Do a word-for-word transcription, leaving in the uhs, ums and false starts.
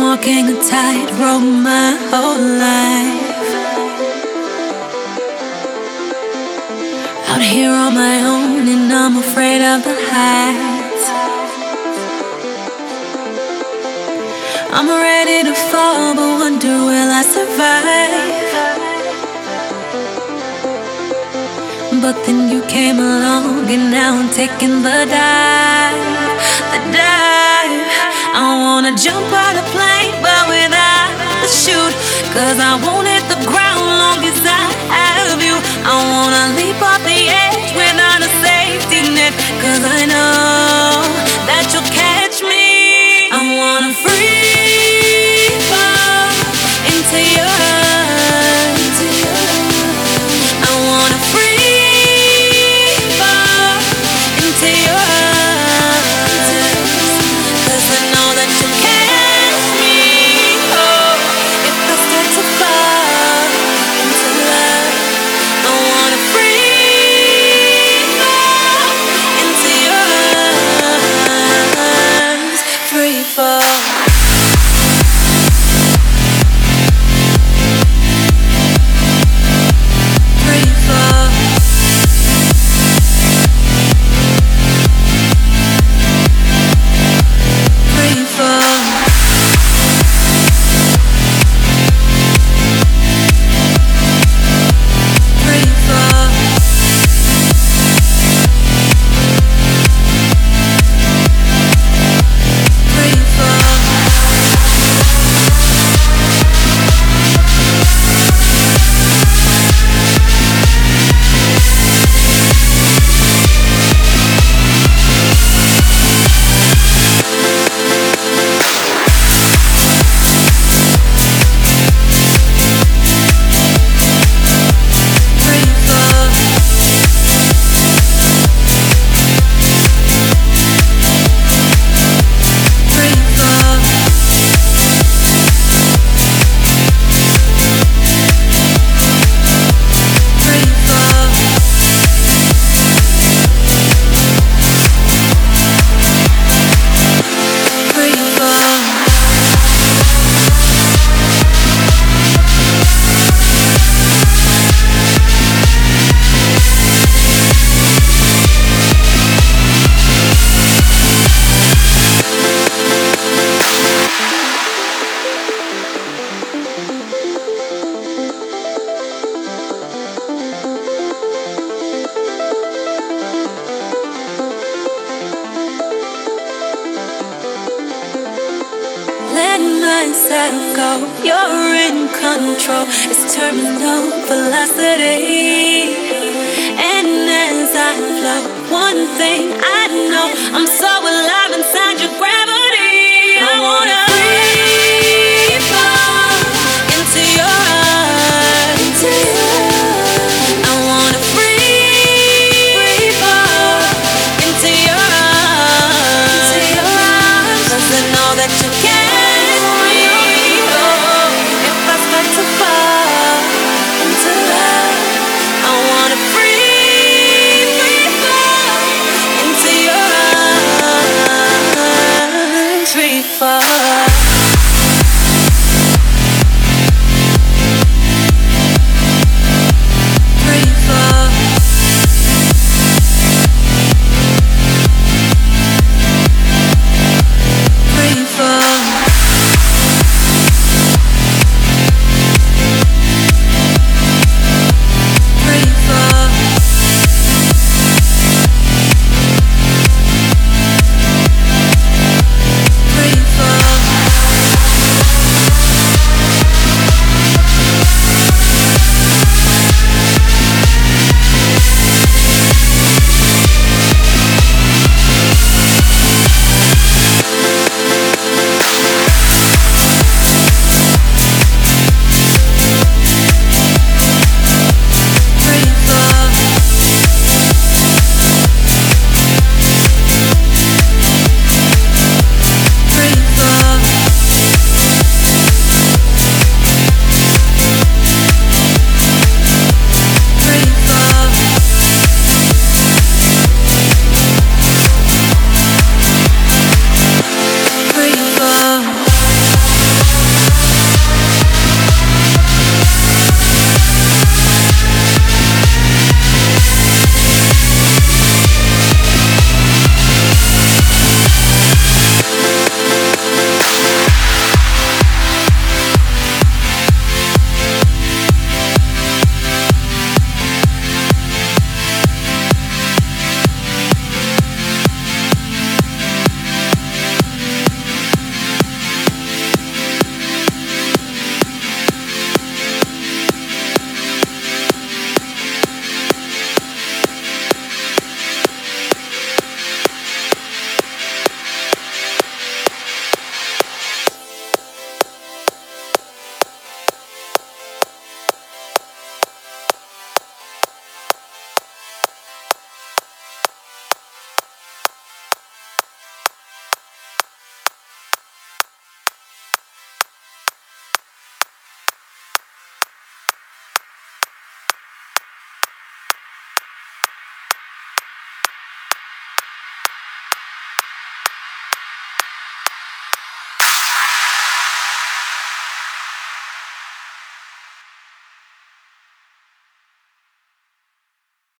walking a tightrope my whole life. Out here on my own and I'm afraid of the heights. I'm ready to fall, but wonder will I survive? But then you came along and now I'm taking the dive, the dive. I wanna jump out the plane but without the chute, cause I won't hit the ground long as I have you. I wanna leap off the edge without a safety net, cause I know that you'll catch me. I wanna free fall into your arms. I wanna free fall into your arms, cause I know that you'll catch me. Oh, if I start to fall into love, I wanna free fall into your arms. Free fall. Free fall. Free fall. Free fall. Free fall. Free fall. Free fall. Free fall. Free fall. Let myself go, you're in control. It's terminal velocity. And as I flow, one thing I know, I'm so alive inside your gravity.